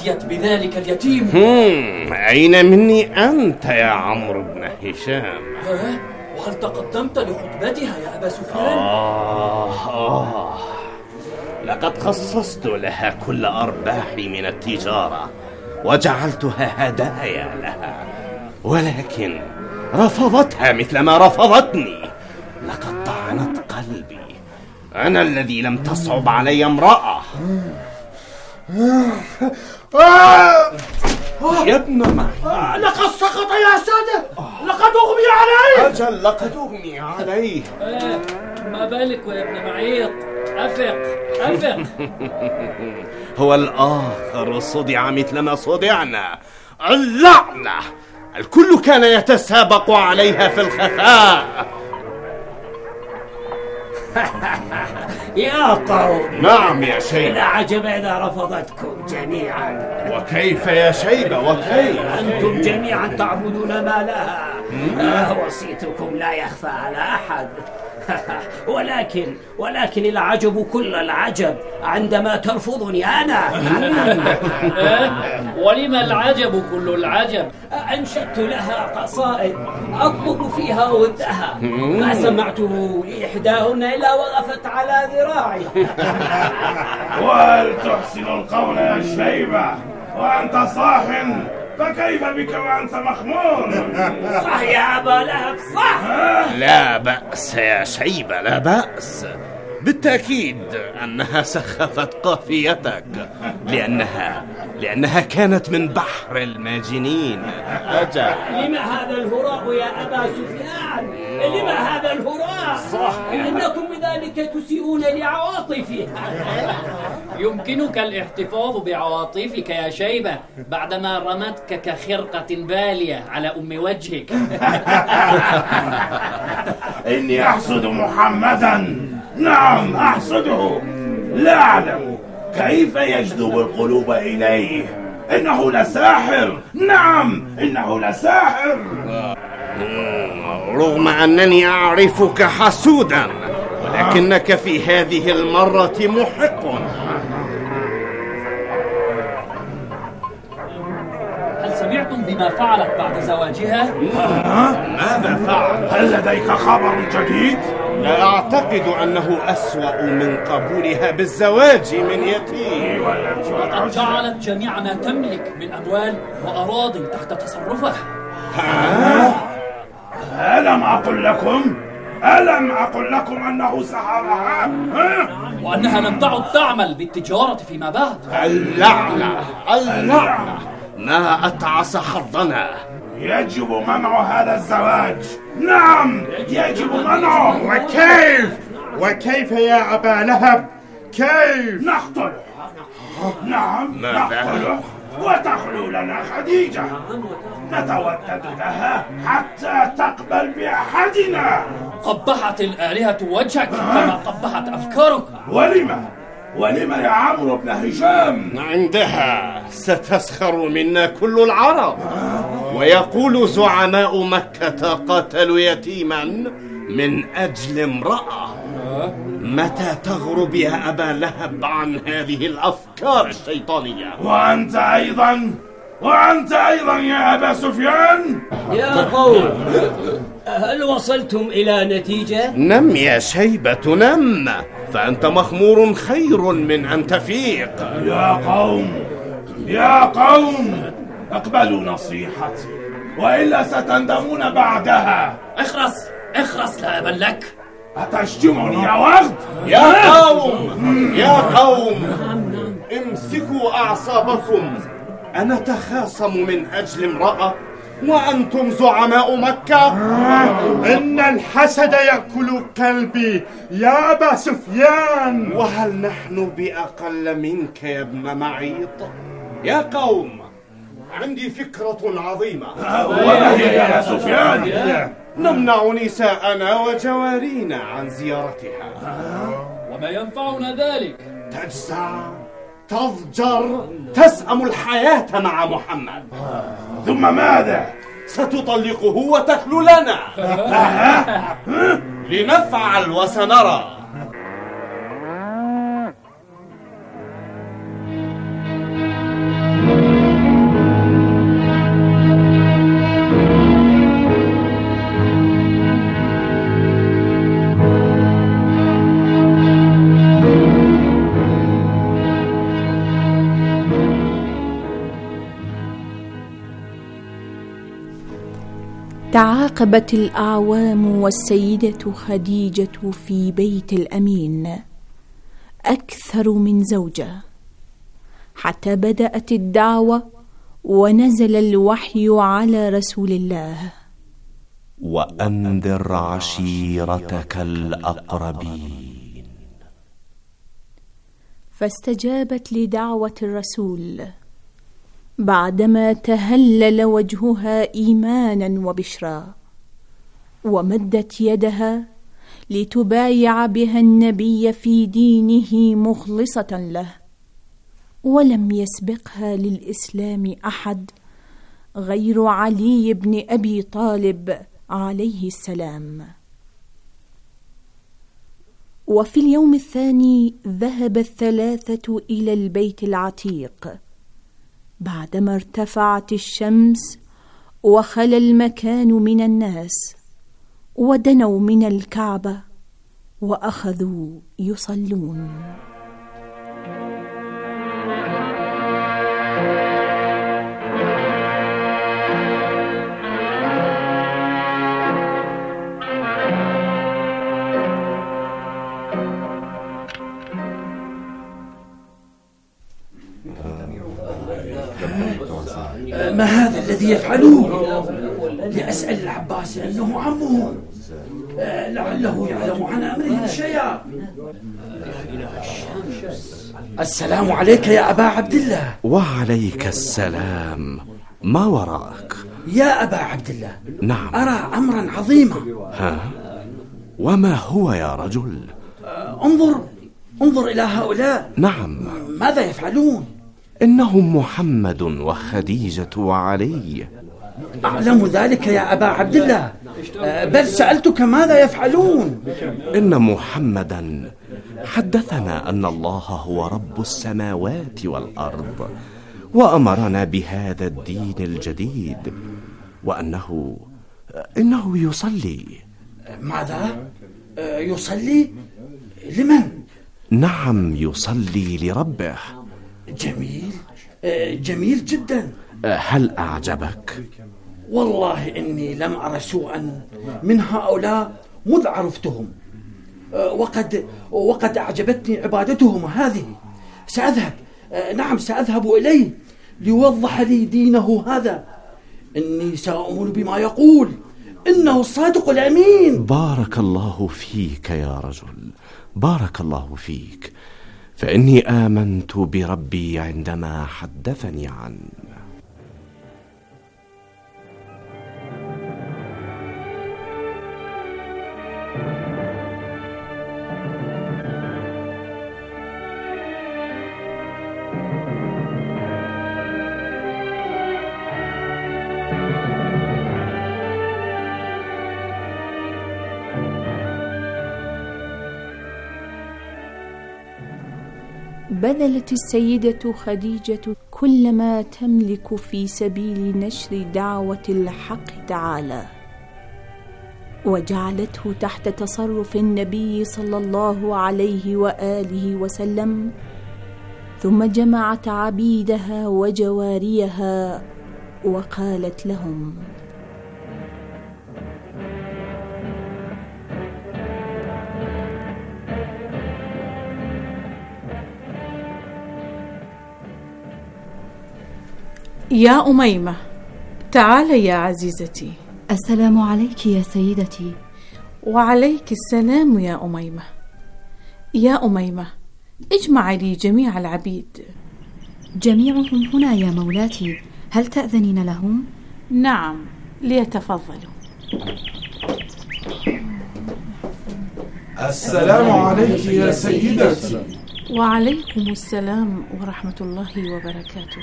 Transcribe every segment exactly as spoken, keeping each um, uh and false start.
رضيت بذلك اليتيم. هم أين مني أنت يا عمرو بن هشام؟ ها؟ وهل تقدمت لخطبتها يا أبا سفيان؟ آه آه لقد خصصت لها كل أرباحي من التجارة وجعلتها هدايا لها، ولكن رفضتها مثلما رفضتني. لقد طعنت قلبي. أنا الذي لم تصعب علي امرأة. يا ابن معين، لقد سقط يا سادة، لقد أغمي عليه. أجل لقد أغمي عليه. آه، ما بالك يا ابن معيط؟ أفق أفق. هو الآخر صدع مثلما صدعنا. اللعنة، الكل كان يتسابق عليها في الخفاء. يا قوم، نعم يا شيبة. لا عجب إذا رفضتكم جميعا. وكيف يا شيبة وكيف؟ أنتم جميعا تعبدون ما لها. آه وصيتكم لا يخفى على أحد. ولكن ولكن العجب كل العجب عندما ترفضني أنا. ولما العجب كل العجب؟ أنشدت لها قصائد أطلب فيها ودها، ما سمعته لإحداهن إلا وقفت على ذراعي. وهل تحسن القول يا شيبة وأنت صاح؟ فكيف بك وأنت مخمور؟ صح يا أبا لهب، صح. لا بأس يا شيبة، لا بأس. بالتأكيد أنها سخفت قافيتك، لأنها لأنها كانت من بحر الماجنين. أجل. لما هذا الهراء يا أبا سفيان؟ لما هذا الهراء؟ صح. إنكم بذلك تسيئون لعواطفي. يمكنك الاحتفاظ بعواطفك يا شيبة بعدما رمتك كخرقة بالية على أم وجهك. إني أحسد محمدا، نعم أحسده. لا أعلم كيف يجذب القلوب إليه. إنه لساحر، نعم إنه لساحر. رغم أنني أعرفك حسودا، ولكنك في هذه المرة محق. هل سمعتم بما فعلت بعد زواجها؟ ماذا فعل؟ هل لديك خبر جديد؟ لا أعتقد أنه أسوأ من قبولها بالزواج من يتيم. قد جعلت جميع ما تملك من أموال وأراضٍ تحت تصرفه. ألم أقل لكم ألم أقل لكم أنه سحرها؟ وأنها لم تعد تعمل بالتجارة فيما بعد. اللعنة اللعنة، ما أتعس حظنا. يجب منع هذا الزواج، نعم يجب منعه. وكيف وكيف يا أبا لهب؟ كيف؟ نقتله، نعم نقتله وتخلو لنا خديجة. نتودد لها حتى تقبل بأحدنا. قبحت الآلهة وجهك كما قبحت أفكارك. ولما ولما يا عمرو بن هشام؟ عندها ستسخر منا كل العرب، ويقول زعماء مكة قتلوا يتيما من أجل امرأة. متى تغرب يا أبا لهب عن هذه الأفكار الشيطانية؟ وأنت أيضا وأنت أيضا يا أبا سفيان. يا قوم، هل وصلتم إلى نتيجة؟ نم يا شيبة نم، فأنت مخمور خير من أن تفيق. يا قوم يا قوم اقبلوا نصيحتي وإلا ستندمون بعدها. اخرس اخرس لا أبا لك. أتشتمني يا وغد؟ يا قوم يا قوم امسكوا أعصابكم. أنا تخاصم من أجل امرأة وأنتم زعماء مكة؟ إن الحسد يأكل كلبي يا أبا سفيان. وهل نحن بأقل منك يا ابن معيط؟ يا قوم، عندي فكرة عظيمة. وما هي يا سفيان؟ نمنع نساءنا وجوارينا عن زيارتها. وما ينفعنا ذلك؟ تجزع، تضجر، تسأم الحياة مع محمد. ثم ماذا؟ ستطلقه وتخلو لنا. لنفعل وسنرى. تعاقبت الأعوام والسيدة خديجة في بيت الأمين أكثر من زوجة، حتى بدأت الدعوة ونزل الوحي على رسول الله: وأنذر عشيرتك الأقربين. فاستجابت لدعوة الرسول بعدما تهلل وجهها إيمانا وبشرا، ومدت يدها لتبايع بها النبي في دينه مخلصة له، ولم يسبقها للإسلام أحد غير علي بن أبي طالب عليه السلام. وفي اليوم الثاني ذهب الثلاثة إلى البيت العتيق بعدما ارتفعت الشمس وخلى المكان من الناس، ودنوا من الكعبة وأخذوا يصلون. ما هذا الذي يفعلون؟ لأسأل العباس أنه عمه، لعله يعلم عن أمره شيئا. السلام عليك يا أبا عبد الله. وعليك السلام. ما وراءك؟ يا أبا عبد الله، نعم، أرى أمرا عظيما. ها؟ وما هو يا رجل؟ انظر انظر إلى هؤلاء. نعم. ماذا يفعلون؟ إنهم محمد وخديجة وعلي. أعلم ذلك يا أبا عبد الله، بل سألتك ماذا يفعلون. إن محمدا حدثنا أن الله هو رب السماوات والأرض، وأمرنا بهذا الدين الجديد، وأنه إنه يصلي. ماذا؟ يصلي؟ لمن؟ نعم، يصلي لربه. جميل جميل جدا. هل أعجبك؟ والله إني لم أرى سوءا من هؤلاء مذ عرفتهم، وقد وقد أعجبتني عبادتهم هذه. سأذهب، نعم سأذهب إليه ليوضح لي دينه هذا. إني سأؤمن بما يقول، إنه الصادق الأمين. بارك الله فيك يا رجل، بارك الله فيك، فإني آمنت بربي عندما حدثني عنه. بذلت السيدة خديجة كل ما تملك في سبيل نشر دعوة الحق تعالى، وجعلته تحت تصرف النبي صلى الله عليه وآله وسلم، ثم جمعت عبيدها وجواريها وقالت لهم: يا أميمة، تعالي يا عزيزتي. السلام عليك يا سيدتي. وعليك السلام يا أميمة. يا أميمة، اجمعي لي جميع العبيد. جميعهم هنا يا مولاتي، هل تأذنين لهم؟ نعم، ليتفضلوا. السلام عليك يا سيدتي. وعليكم السلام ورحمة الله وبركاته.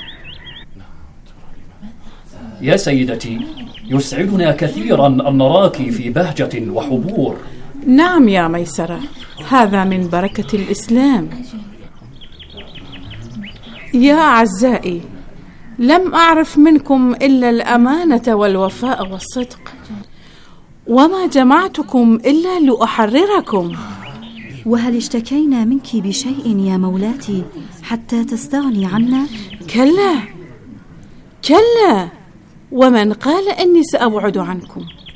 يا سيدتي، يسعدنا كثيرا أن نراك في بهجة وحبور. نعم يا ميسرة، هذا من بركة الإسلام. يا أعزائي، لم أعرف منكم إلا الأمانة والوفاء والصدق، وما جمعتكم إلا لأحرركم. وهل اشتكينا منك بشيء يا مولاتي حتى تستغني عنا؟ كلا كلا، ومن قال أني سأبعد عنكم؟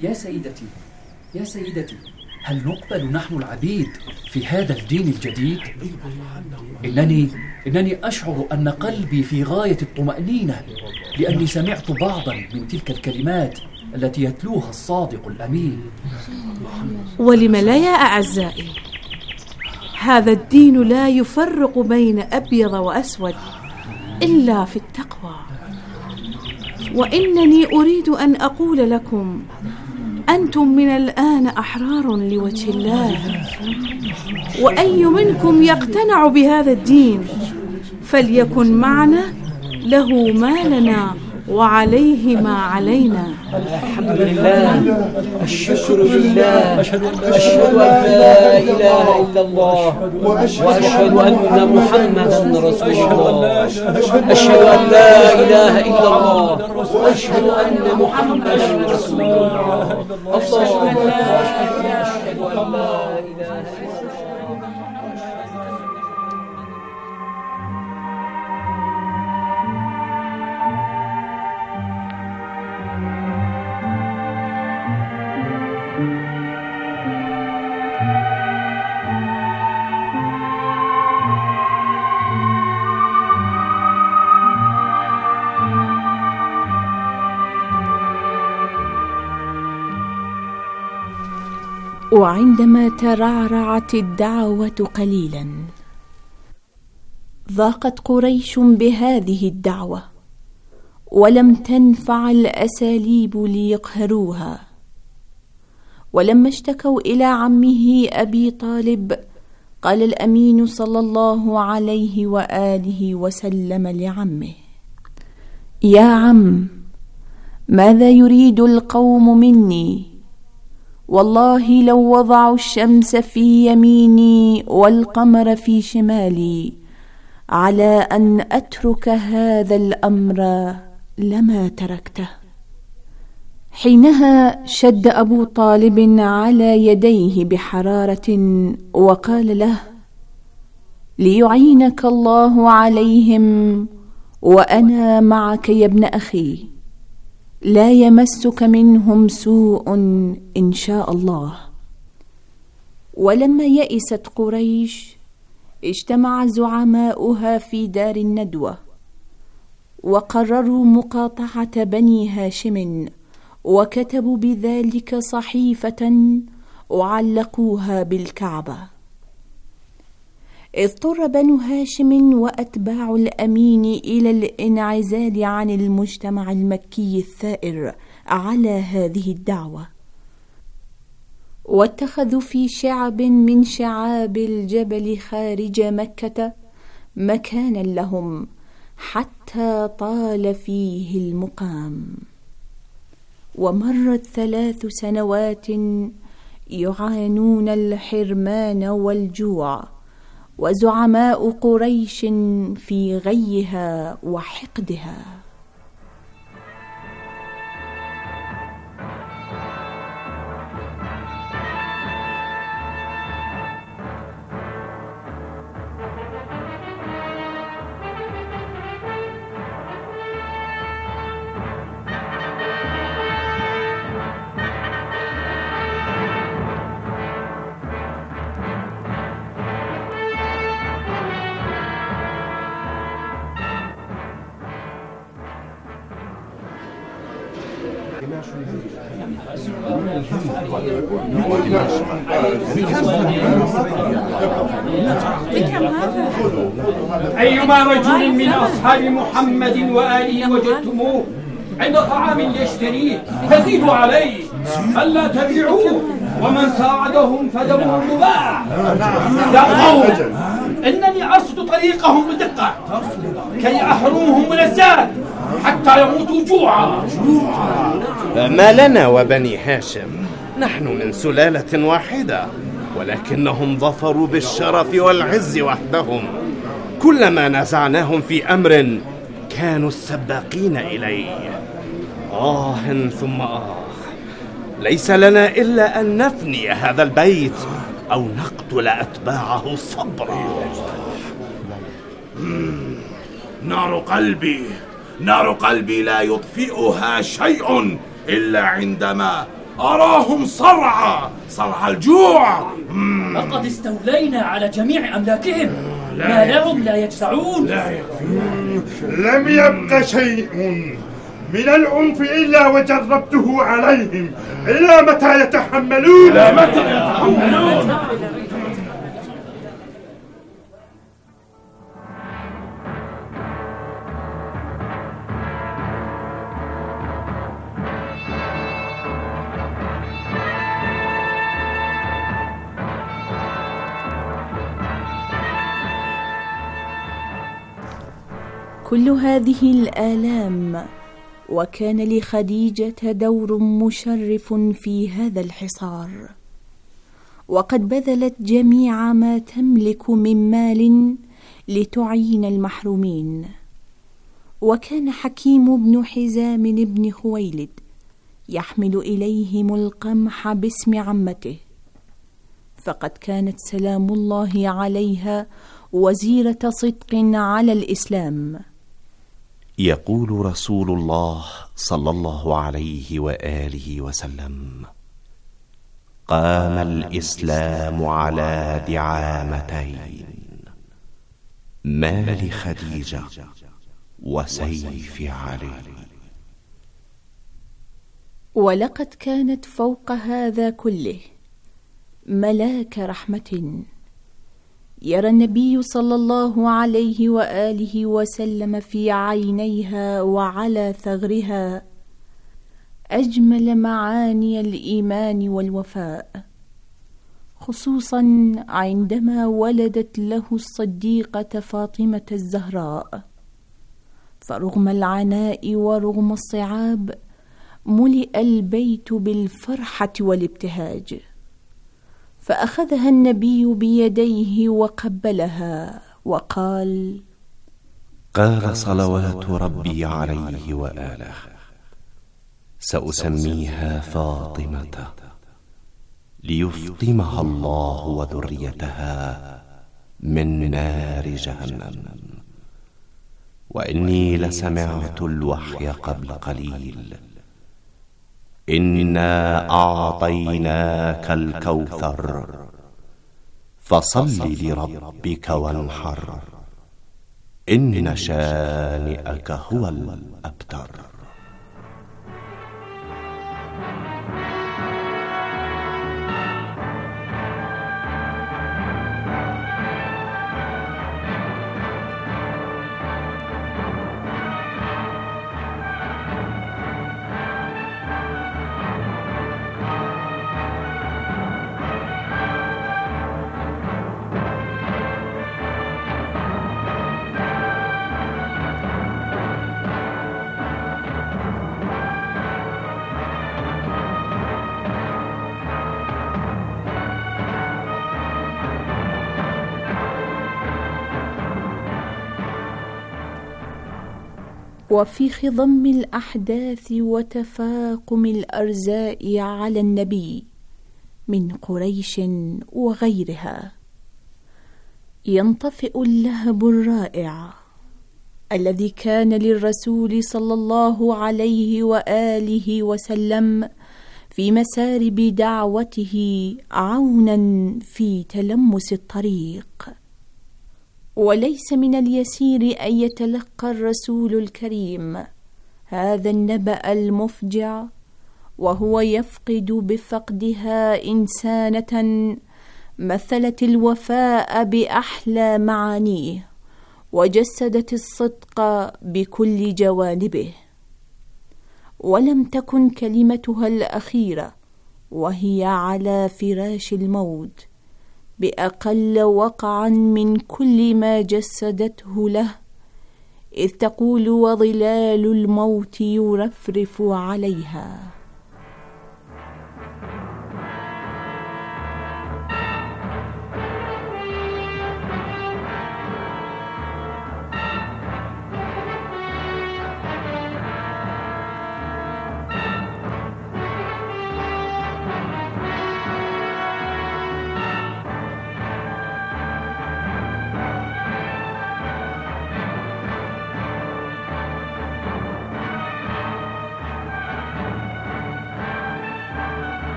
يا سيدتي يا سيدتي، هل نقبل نحن العبيد في هذا الدين الجديد؟ إنني إنني أشعر أن قلبي في غاية الطمأنينة، لأني سمعت بعضا من تلك الكلمات التي يتلوها الصادق الأمين. ولم لا يا أعزائي؟ هذا الدين لا يفرق بين أبيض وأسود إلا في التقوى. وإنني أريد أن أقول لكم: أنتم من الآن أحرار لوجه الله، وأي منكم يقتنع بهذا الدين فليكن معنا له ما لنا وعليه ما علينا. الحمد لله، الشكر لله، أشهد أن لا إله إلا الله، وأشهد أن محمدا رسول الله، أشهد أن لا إله إلا الله، وأشهد أن محمدا رسول الله. أشهد أن لا إله إلا الله. وعندما ترعرعت الدعوة قليلا، ضاقت قريش بهذه الدعوة، ولم تنفع الأساليب ليقهروها. ولما اشتكوا إلى عمه أبي طالب، قال الأمين صلى الله عليه وآله وسلم لعمه: يا عم، ماذا يريد القوم مني؟ والله لو وضعوا الشمس في يميني والقمر في شمالي على أن أترك هذا الأمر لما تركته. حينها شد أبو طالب على يديه بحرارة وقال له: ليعينك الله عليهم وأنا معك يا ابن أخي، لا يمسك منهم سوء إن شاء الله. ولما يئست قريش، اجتمع زعماؤها في دار الندوة، وقرروا مقاطعة بني هاشم، وكتبوا بذلك صحيفة وعلقوها بالكعبة. اضطر بنو هاشم وأتباع الأمين إلى الانعزال عن المجتمع المكي الثائر على هذه الدعوة، واتخذوا في شعب من شعاب الجبل خارج مكة مكانا لهم حتى طال فيه المقام. ومرت ثلاث سنوات يعانون الحرمان والجوع، وزعماء قريش في غيها وحقدها. أيما رجل من أصحاب محمد وآله وجدتموه عند طعام يشتريه فزيدوا عليه، ألا تبيعوه، ومن ساعدهم فدمه مباح. يا قوم، إنني أرصد طريقهم بدقة كي أحرمهم من الزاد حتى يموتوا جوعا. ما لنا وبني هاشم، نحن من سلالة واحدة، ولكنهم ظفروا بالشرف والعز وحدهم. كلما نزعناهم في أمر كانوا السباقين إليه. آه ثم آه، ليس لنا إلا أن نفني هذا البيت أو نقتل أتباعه صبرا. نار قلبي، نار قلبي لا يطفئها شيء إلا عندما أراهم صرعى صرع الجوع. لقد استولينا على جميع أملاكهم، ما لهم لا يجزعون. لا لم يبق شيء من العنف إلا وجربته عليهم. إلى متى يتحملون؟ إلى متى يتحملون؟ كل هذه الآلام وكان لخديجة دور مشرف في هذا الحصار، وقد بذلت جميع ما تملك من مال لتعين المحرومين. وكان حكيم بن حزام بن خويلد يحمل إليهم القمح باسم عمته، فقد كانت سلام الله عليها وزيرة صدق على الإسلام. يقول رسول الله صلى الله عليه وآله وسلم: قام الإسلام على دعامتين، مال خديجة وسيف علي. ولقد كانت فوق هذا كله ملاك رحمة، يرى النبي صلى الله عليه وآله وسلم في عينيها وعلى ثغرها أجمل معاني الإيمان والوفاء، خصوصا عندما ولدت له الصديقة فاطمة الزهراء. فرغم العناء ورغم الصعاب ملئ البيت بالفرحة والابتهاج، فأخذها النبي بيديه وقبلها وقال: قال صلوات ربي عليه وآله: سأسميها فاطمة ليفطمها الله وذريتها من نار جهنم. وإني لسمعت الوحي قبل قليل: إنا أعطيناك الكوثر فصل لربك وانحر، إن شانئك هو الأبتر. وفي خضم الأحداث وتفاقم الأرزاء على النبي من قريش وغيرها ينطفئ اللهب الرائع الذي كان للرسول صلى الله عليه وآله وسلم في مسارب دعوته عونا في تلمس الطريق. وليس من اليسير أن يتلقى الرسول الكريم هذا النبأ المفجع وهو يفقد بفقدها إنسانة مثلت الوفاء بأحلى معانيه وجسدت الصدق بكل جوانبه. ولم تكن كلمتها الأخيرة وهي على فراش الموت بأقل وقعا من كل ما جسدته له، إذ تقول وظلال الموت يرفرف عليها: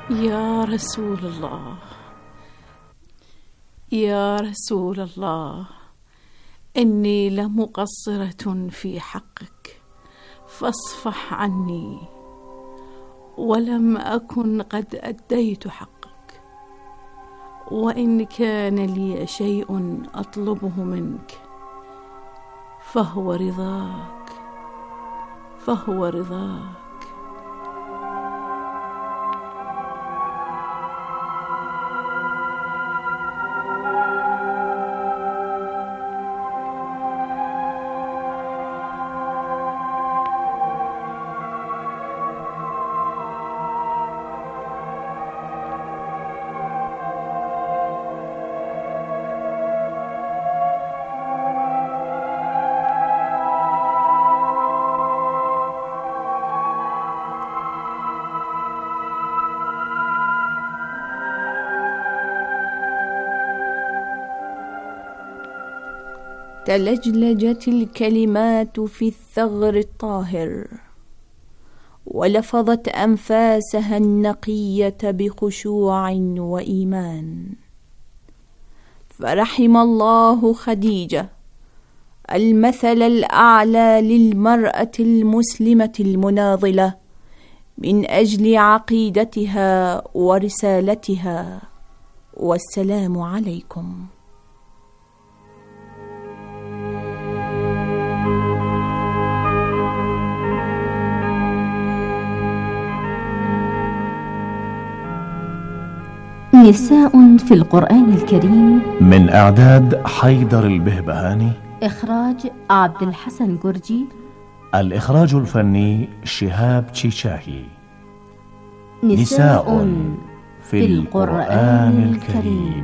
يا رسول الله، يا رسول الله، إني لمقصرة في حقك فاصفح عني، ولم أكن قد أديت حقك، وإن كان لي شيء أطلبه منك فهو رضاك، فهو رضاك. تلجلجت الكلمات في الثغر الطاهر، ولفظت أنفاسها النقية بخشوع وإيمان. فرحم الله خديجة، المثل الأعلى للمرأة المسلمة المناضلة من أجل عقيدتها ورسالتها. والسلام عليكم. نساء في القرآن الكريم، من إعداد حيدر البهبهاني، إخراج عبد الحسن جرجي، الإخراج الفني شهاب تشيشاهي. نساء في القرآن الكريم.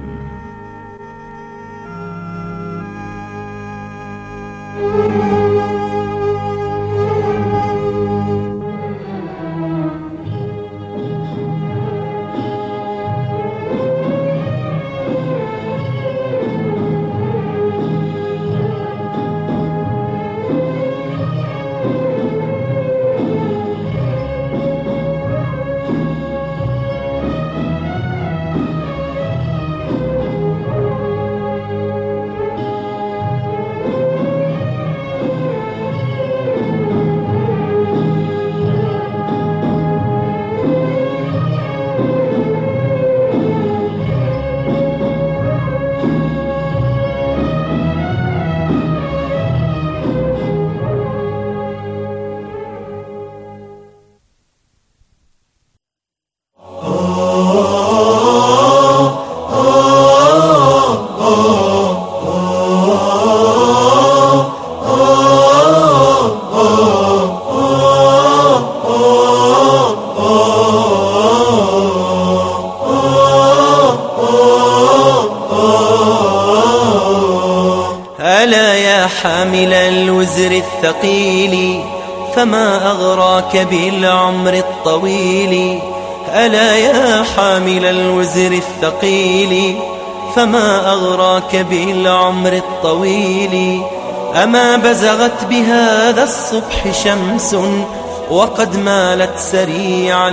حامل الوزر الثقيل فما أغراك بالعمر الطويل. ألا يا حامل الوزر الثقيل فما أغراك بالعمر الطويل. أما بزغت بهذا الصبح شمس وقد مالت سريعا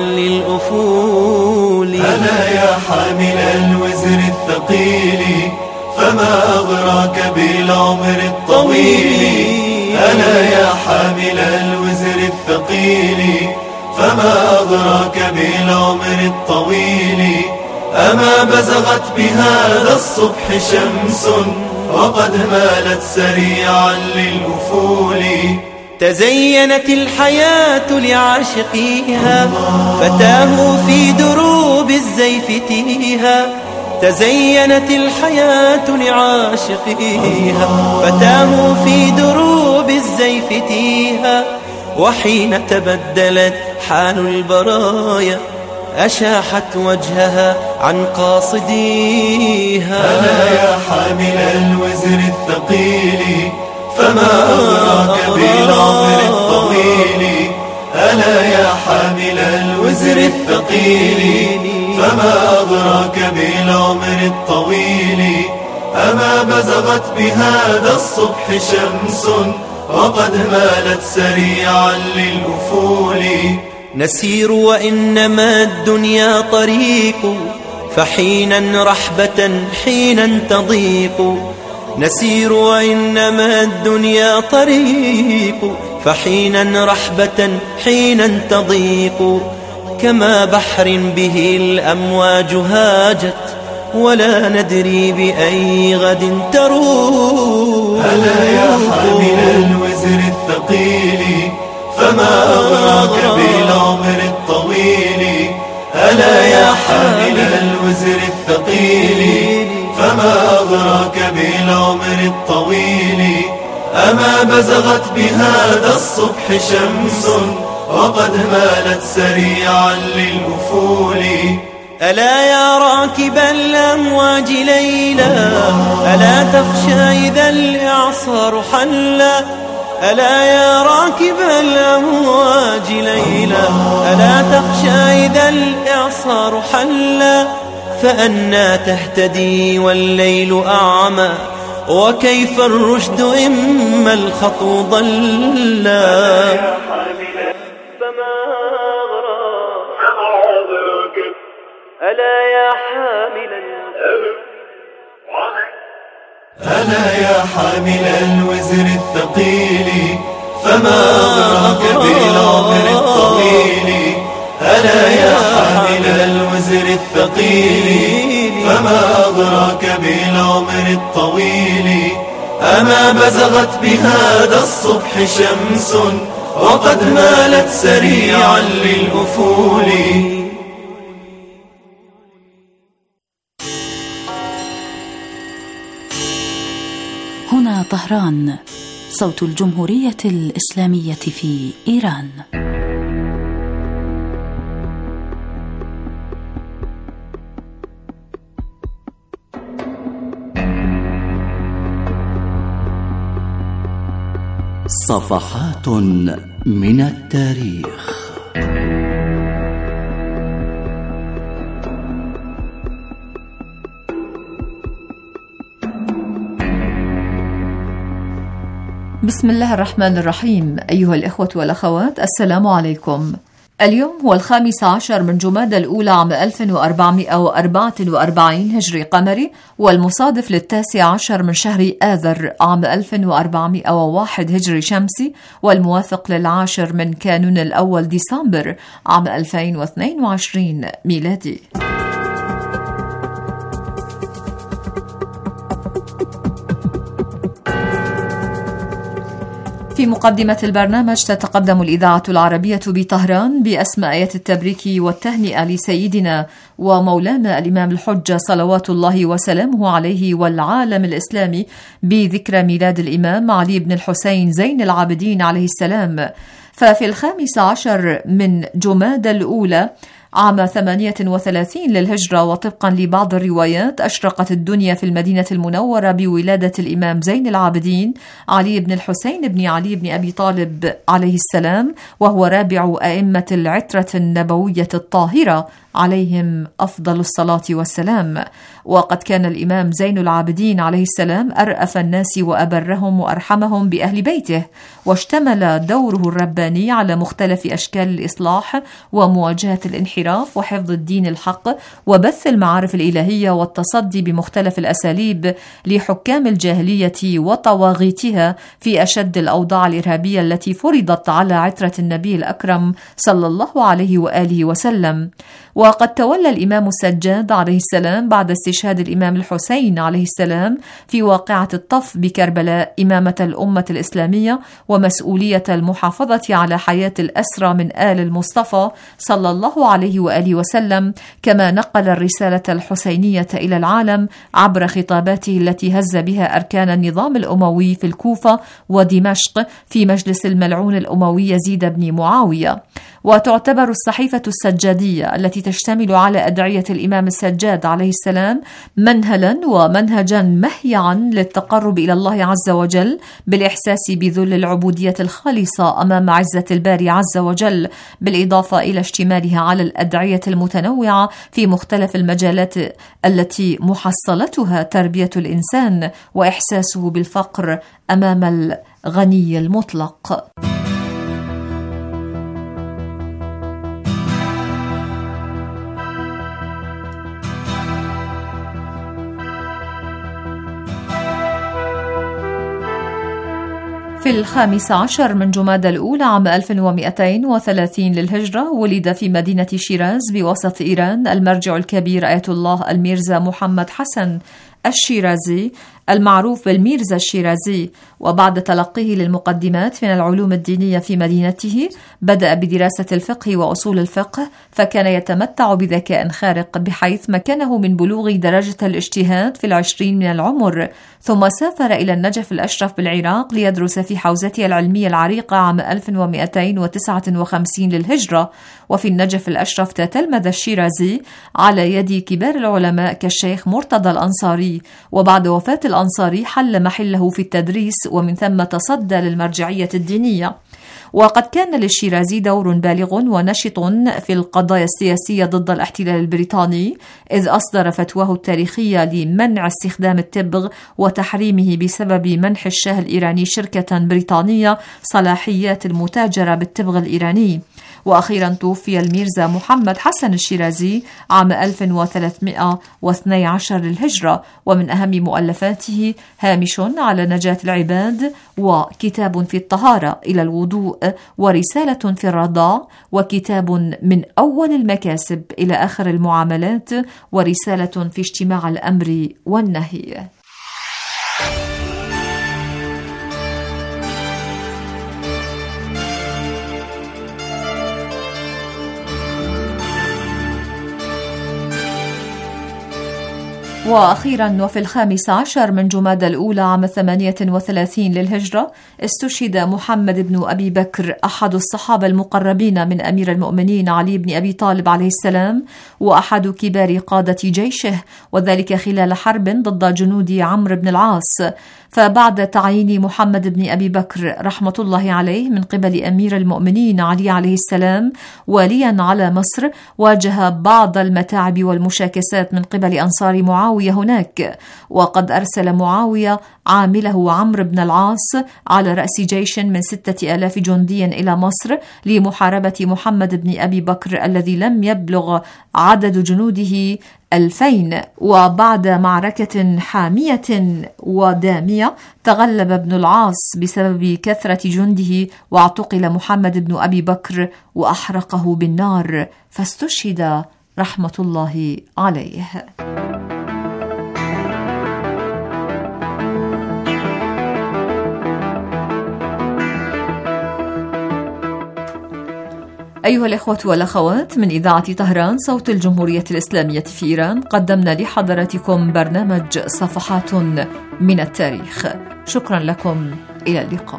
للأفول. ألا يا حامل الوزر الثقيل فما أغراك بالعمر الطويل. ألا يا حامل الوزر الثقيل فما أغراك بالعمر الطويل. أما بزغت بهذا الصبح شمس وقد مالت سريعا للأفول. تزينت الحياة لعاشقيها فتاهوا في دروب الزيف تيها. تزينت الحياة لعاشقيها فتاهوا في دروب الزيف تيها. وحين تبدلت حال البرايا أشاحت وجهها عن قاصديها. ألا يا حامل الوزر الثقيل فما أغراك بالعمر الطويل. ألا يا حامل الوزر الثقيل فما أغراك بالعمر الطويل. أما بزغت بهذا الصبح شمس وقد مالت سريعا للأفول. نسير وإنما الدنيا طريق، فحينا رحبة حينا تضيق. نسير وإنما الدنيا طريق، فحينا رحبة حينا تضيق. كما بحر به الأمواج هاجت، ولا ندري بأي غد تروح. ألا يا حامل الوزر الثقيل، فما أغراك بالعمر الطويل. ألا يا حامل الوزر الثقيل، فما أغراك بالعمر الطويل. أما بزغت بهذا الصبح شمس، وقد مالت سريعا للأفول. ألا يا راكب الأمواج ليلا، ألا تخشى إذا الإعصار حلا. ألا يا راكب الأمواج ليلا، ألا تخشى إذا الإعصار حلا. فأنى تهتدي والليل أعمى، وكيف الرشد إما الخطو ضلا. ألا يا حامل ألا يا حامل الوزر الثقيل، فما أغراك بالعمر الطويل. ألا يا حامل الوزر الثقيل، فما أغراك بالعمر الطويل. أما بزغت بهذا الصبح شمس، وقد مالت سريعا للأفول. هنا طهران، صوت الجمهورية الإسلامية في إيران. صفحات من التاريخ. بسم الله الرحمن الرحيم. أيها الإخوة والأخوات، السلام عليكم. اليوم هو الخامس عشر من جمادى الأولى عام ألف وأربعمائة وأربعة وأربعين هجري قمري، والمصادف للتاسع عشر من شهر آذر عام ألف وأربعمائة وواحد هجري شمسي، والموافق للعاشر من كانون الأول ديسمبر عام ألفين واثنين وعشرين ميلادي. في مقدمة البرنامج تتقدم الإذاعة العربية بطهران بأسماء آيات التبريك والتهنئة لسيدنا ومولانا الإمام الحجة صلوات الله وسلامه عليه والعالم الإسلامي بذكرى ميلاد الإمام علي بن الحسين زين العابدين عليه السلام. ففي الخامس عشر من جمادى الأولى عام ثمانية وثلاثين للهجرة، وطبقا لبعض الروايات، أشرقت الدنيا في المدينة المنورة بولادة الإمام زين العابدين علي بن الحسين بن علي بن أبي طالب عليه السلام، وهو رابع أئمة العترة النبوية الطاهرة عليهم أفضل الصلاة والسلام. وقد كان الإمام زين العابدين عليه السلام أرأف الناس وأبرهم وأرحمهم بأهل بيته، واشتمل دوره الرباني على مختلف أشكال الإصلاح ومواجهة الانحراف وحفظ الدين الحق وبث المعارف الإلهية والتصدي بمختلف الأساليب لحكام الجاهلية وطواغيتها في أشد الأوضاع الإرهابية التي فرضت على عترة النبي الأكرم صلى الله عليه وآله وسلم. وقد تولى الإمام السجاد عليه السلام بعد استشهاد الإمام الحسين عليه السلام في واقعة الطف بكربلاء إمامة الأمة الإسلامية ومسؤولية المحافظة على حياة الأسرى من آل المصطفى صلى الله عليه وآله وسلم، كما نقل الرسالة الحسينية إلى العالم عبر خطاباته التي هز بها أركان النظام الأموي في الكوفة ودمشق في مجلس الملعون الأموي يزيد بن معاوية. وتعتبر الصحيفة السجادية التي تشتمل على أدعية الإمام السجاد عليه السلام منهلا ومنهجا مهيعا للتقرب إلى الله عز وجل بالإحساس بذل العبودية الخالصة أمام عزة الباري عز وجل، بالإضافة إلى اشتمالها على الأدعية المتنوعة في مختلف المجالات التي محصلتها تربية الإنسان وإحساسه بالفقر أمام الغني المطلق. في الخامس عشر من جمادى الأولى عام ألف ومئتين وثلاثين للهجرة ولد في مدينة شيراز بوسط إيران المرجع الكبير آية الله الميرزا محمد حسن الشيرازي المعروف بالميرزا الشيرازي. وبعد تلقيه للمقدمات من العلوم الدينية في مدينته بدأ بدراسة الفقه وأصول الفقه، فكان يتمتع بذكاء خارق بحيث مكنه من بلوغ درجة الاجتهاد في العشرين من العمر، ثم سافر إلى النجف الأشرف بالعراق ليدرس في حوزته العلمية العريقة عام ألف ومئتين وتسعة وخمسين للهجرة. وفي النجف الأشرف تتلمذ الشيرازي على يد كبار العلماء كالشيخ مرتضى الأنصاري، وبعد وفاة الأنصاري حل محله في التدريس، ومن ثم تصدى للمرجعية الدينية. وقد كان للشيرازي دور بالغ ونشط في القضايا السياسية ضد الاحتلال البريطاني، إذ أصدر فتواه التاريخية لمنع استخدام التبغ وتحريمه بسبب منح الشاه الإيراني شركة بريطانية صلاحيات المتاجرة بالتبغ الإيراني. وأخيرا توفي الميرزا محمد حسن الشيرازي عام ألف وثلاثمئة واثني عشر للهجرة، ومن أهم مؤلفاته هامش على نجاة العباد، وكتاب في الطهارة إلى الوضوء، ورسالة في الرضاع، وكتاب من أول المكاسب إلى آخر المعاملات، ورسالة في اجتماع الأمر والنهي. وأخيرا وفي الخامس عشر من جمادى الأولى عام ثمانية وثلاثين للهجرة استشهد محمد بن أبي بكر أحد الصحابة المقربين من أمير المؤمنين علي بن أبي طالب عليه السلام، وأحد كبار قادة جيشه، وذلك خلال حرب ضد جنود عمرو بن العاص. فبعد تعيين محمد بن أبي بكر رحمة الله عليه من قبل أمير المؤمنين علي عليه السلام واليا على مصر، واجه بعض المتاعب والمشاكسات من قبل أنصار معاوية هناك. وقد أرسل معاوية عامله عمرو بن العاص على رأس جيش من ستة آلاف جندي إلى مصر لمحاربة محمد بن أبي بكر الذي لم يبلغ عدد جنوده ألفين. وبعد معركة حامية ودامية تغلب ابن العاص بسبب كثرة جنده، واعتقل محمد بن أبي بكر وأحرقه بالنار، فاستشهد رحمة الله عليه. أيها الإخوة والأخوات، من إذاعة طهران صوت الجمهورية الإسلامية في إيران قدمنا لحضراتكم برنامج صفحات من التاريخ. شكرا لكم، إلى اللقاء.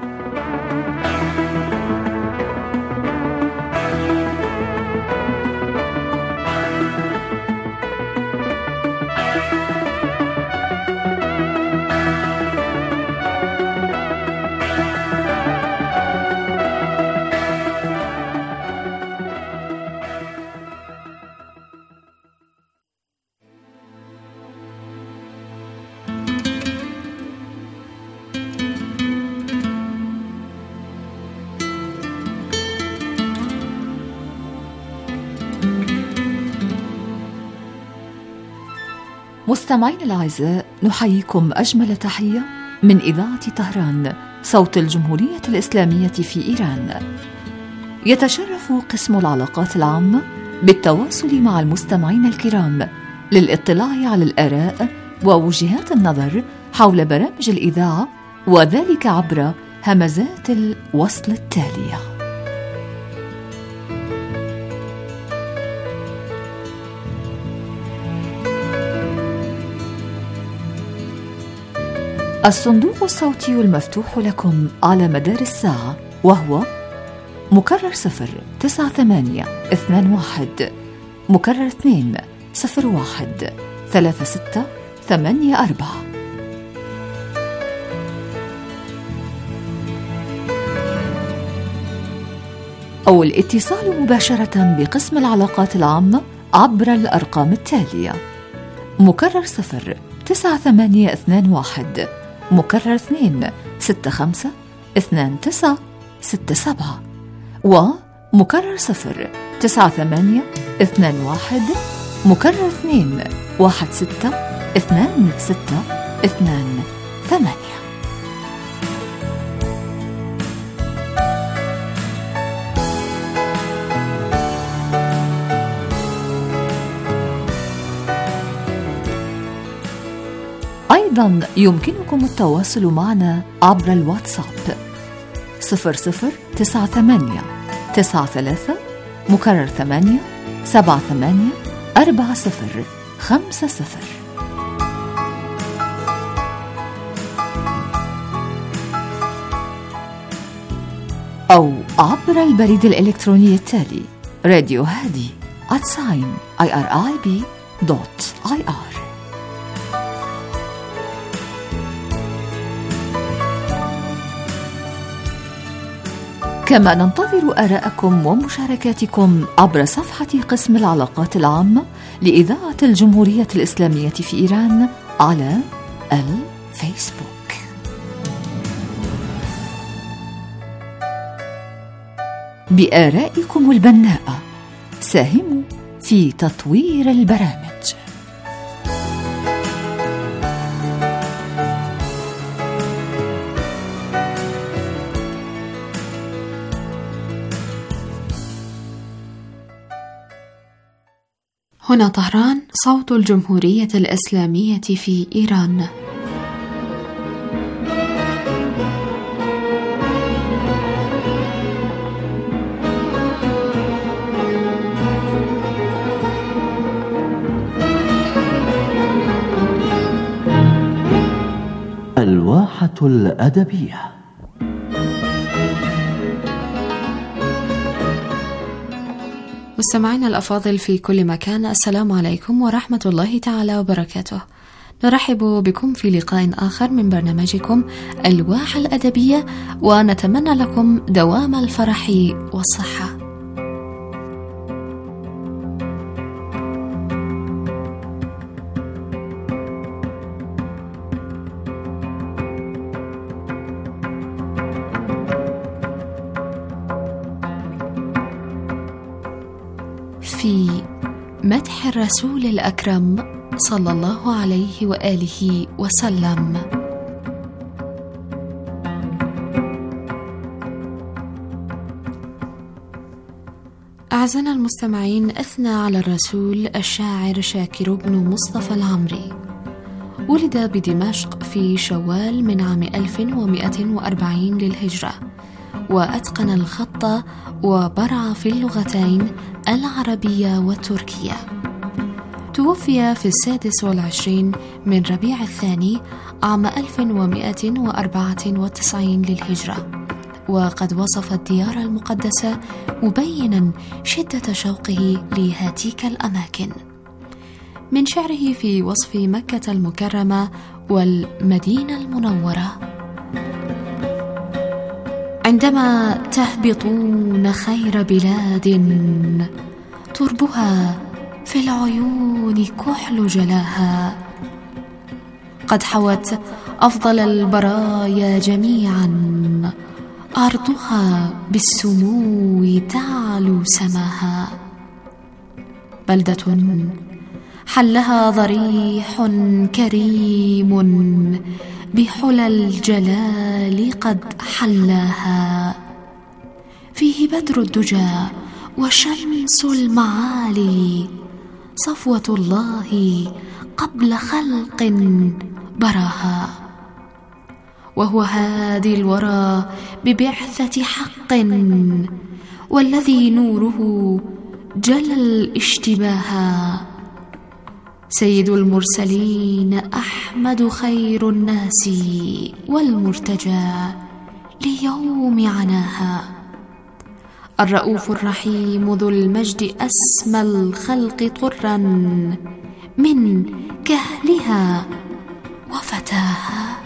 مستمعين الأعزاء، نحييكم أجمل تحية من إذاعة طهران صوت الجمهورية الإسلامية في إيران. يتشرف قسم العلاقات العامة بالتواصل مع المستمعين الكرام للاطلاع على الآراء ووجهات النظر حول برامج الإذاعة، وذلك عبر همزات الوصل التالية. الصندوق الصوتي المفتوح لكم على مدار الساعة، وهو مكرر صفر تسعة ثمانية اثنان واحد، مكرر اثنين صفر واحد ثلاثة ستة ثمانية أربعة. أو الاتصال مباشرة بقسم العلاقات العامة عبر الأرقام التالية: مكرر صفر تسعة ثمانية اثنان واحد، مكرر اثنين ستة خمسة اثنان تسعة ستة سبعة، ومكرر صفر تسعة ثمانية اثنان واحد، مكرر اثنين واحد ستة اثنان ستة اثنان ثمانية. أيضا يمكنكم التواصل معنا عبر الواتساب صفر صفر تسعة ثمانية تسعة ثلاثة مكرر ثمانية سبعة ثمانية أربعة صفر خمسة صفر، أو عبر البريد الإلكتروني التالي راديو هادي at sign irib دوت آي آر. كما ننتظر آراءكم ومشاركاتكم عبر صفحة قسم العلاقات العامة لإذاعة الجمهورية الإسلامية في إيران على الفيسبوك. بآرائكم البناءة ساهموا في تطوير البرامج. هنا طهران، صوت الجمهورية الإسلامية في إيران. الواحة الأدبية. مستمعينا الأفاضل في كل مكان، السلام عليكم ورحمة الله تعالى وبركاته. نرحب بكم في لقاء آخر من برنامجكم الواحة الأدبية، ونتمنى لكم دوام الفرح والصحة. في مدح الرسول الأكرم صلى الله عليه وآله وسلم. أعزائنا المستمعين، أثنى على الرسول الشاعر شاكر بن مصطفى العمري. ولد بدمشق في شوال من عام ألف ومئة وأربعين للهجرة، وأتقن الخط وبرع في اللغتين العربية والتركية. توفي في السادس والعشرين من ربيع الثاني عام ألف ومئة وأربعة وتسعين للهجرة، وقد وصف الديار المقدسة مبينا شدة شوقه لهاتيك الأماكن. من شعره في وصف مكة المكرمة والمدينة المنورة: عندما تهبطون خير بلاد تربها في العيون كحل جلاها، قد حوت أفضل البرايا جميعا، أرضها بالسمو تعلو سماها. بلدة حلها ضريح كريم، بحلى الجلال قد حلاها، فيه بدر الدجى وشمس المعالي، صفوة الله قبل خلق براها. وهو هادي الورى ببعثة حق، والذي نوره جل الاشتباها. سيد المرسلين أحمد خير الناس، والمرتجى ليوم عناها. الرؤوف الرحيم ذو المجد أسمى الخلق طرا، من كهلها وفتاها.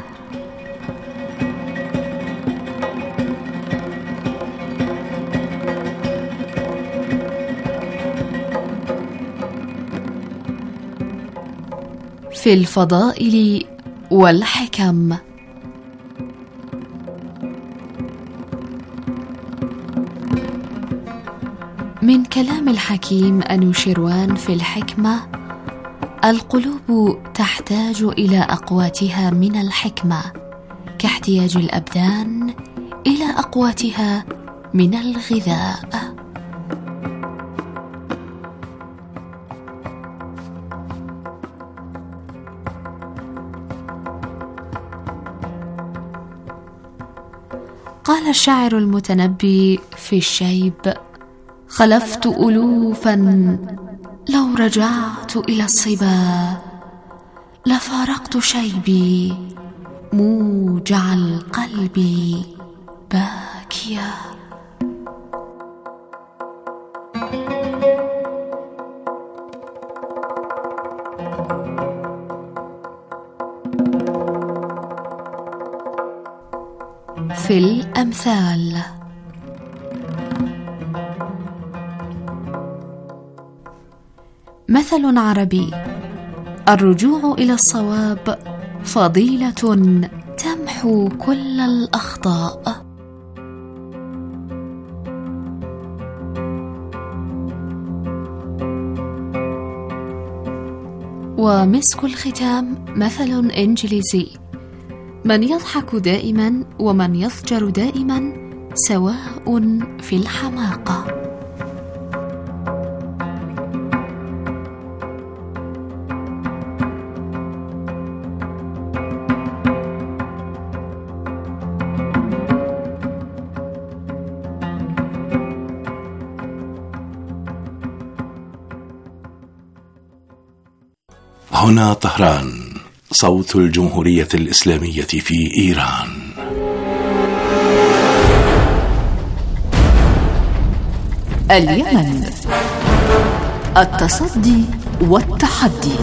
في الفضائل والحكم. من كلام الحكيم أنوشيروان في الحكمة: القلوب تحتاج إلى أقواتها من الحكمة، كاحتياج الأبدان إلى أقواتها من الغذاء. قال الشاعر المتنبي في الشيب: خلفت ألوفا لو رجعت إلى الصبا لفارقت شيبي موجع القلب باكيا. في الأمثال: مثل عربي: الرجوع إلى الصواب فضيلة تمحو كل الأخطاء. ومسك الختام مثل إنجليزي: من يضحك دائما ومن يضجر دائما سواء في الحماقة. هنا طهران، صوت الجمهورية الإسلامية في إيران. اليمن، التصدي والتحدي.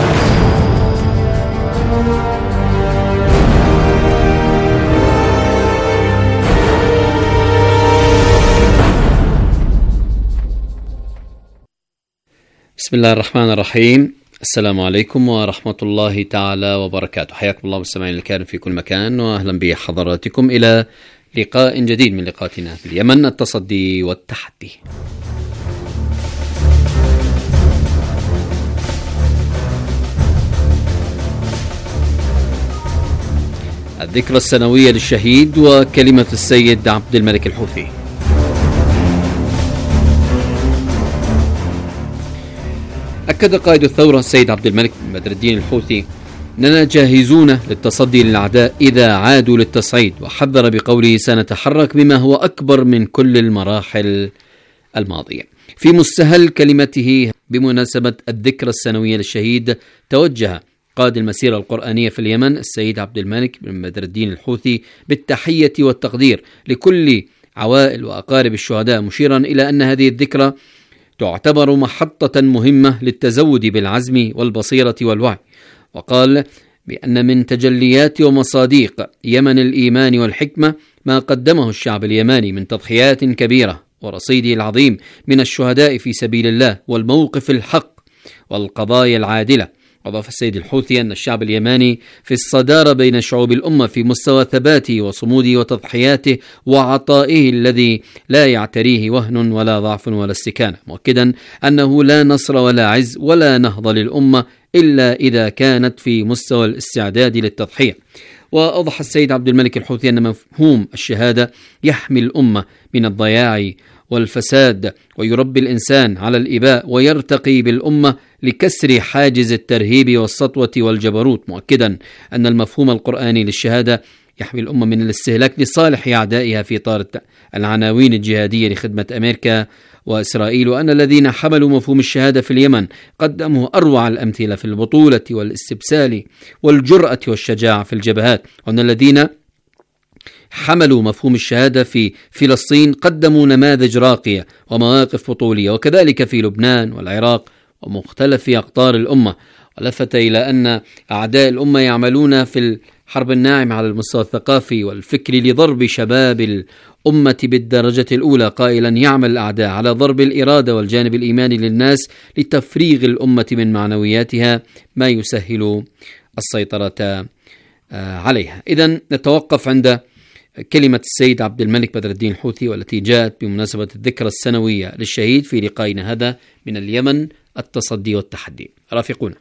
بسم الله الرحمن الرحيم. السلام عليكم ورحمة الله تعالى وبركاته. حياكم الله مستمعين الكرام في كل مكان، وأهلا بحضراتكم إلى لقاء جديد من لقاءاتنا في اليمن، التصدي والتحدي. الذكرى السنوية للشهيد وكلمة السيد عبد الملك الحوثي. أكد قائد الثورة السيد عبد الملك بدر الدين الحوثي أننا جاهزون للتصدي للأعداء إذا عادوا للتصعيد، وحذر بقوله: سنتحرك بما هو أكبر من كل المراحل الماضية. في مستهل كلمته بمناسبة الذكرى السنوية للشهيد، توجه قائد المسيرة القرآنية في اليمن السيد عبد الملك بن بدر الدين الحوثي بالتحية والتقدير لكل عوائل وأقارب الشهداء، مشيرا إلى أن هذه الذكرى تعتبر محطة مهمة للتزود بالعزم والبصيرة والوعي. وقال بأن من تجليات ومصاديق يمن الإيمان والحكمة ما قدمه الشعب اليماني من تضحيات كبيرة ورصيده العظيم من الشهداء في سبيل الله والموقف الحق والقضايا العادلة. أضاف السيد الحوثي أن الشعب اليماني في الصدارة بين شعوب الأمة في مستوى ثباته وصموده وتضحياته وعطائه الذي لا يعتريه وهن ولا ضعف ولا استكانة، مؤكدا أنه لا نصر ولا عز ولا نهضة للأمة إلا إذا كانت في مستوى الاستعداد للتضحية. وأوضح السيد عبد الملك الحوثي أن مفهوم الشهادة يحمي الأمة من الضياع والفساد، ويربي الإنسان على الإباء، ويرتقي بالأمة لكسر حاجز الترهيب والسطوة والجبروت، مؤكدا أن المفهوم القرآني للشهادة يحمي الأمة من الاستهلاك لصالح أعدائها في إطار العناوين الجهادية لخدمة أمريكا وإسرائيل، وأن الذين حملوا مفهوم الشهادة في اليمن قدموا أروع الأمثلة في البطولة والاستبسال والجرأة والشجاعة في الجبهات، وأن الذين حملوا مفهوم الشهادة في فلسطين قدموا نماذج راقية ومواقف بطولية، وكذلك في لبنان والعراق ومختلف أقطار الأمة. ولفت إلى أن أعداء الأمة يعملون في الحرب الناعمة على المستوى الثقافي والفكري لضرب شباب الأمة بالدرجة الأولى، قائلا: يعمل الأعداء على ضرب الإرادة والجانب الإيماني للناس لتفريغ الأمة من معنوياتها ما يسهل السيطرة عليها. إذن نتوقف عند كلمة السيد عبد الملك بدر الدين الحوثي، والتي جاءت بمناسبة الذكرى السنوية للشهيد في لقائنا هذا من اليمن، التصدي والتحدي. رافقونا.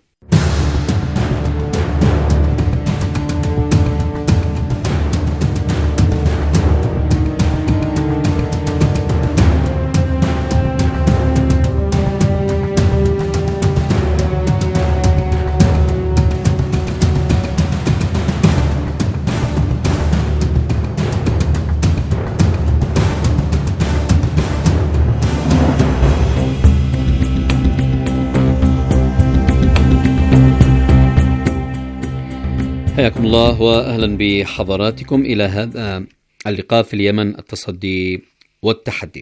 حياكم الله وأهلا بحضراتكم إلى هذا اللقاء في اليمن، التصدي والتحدي.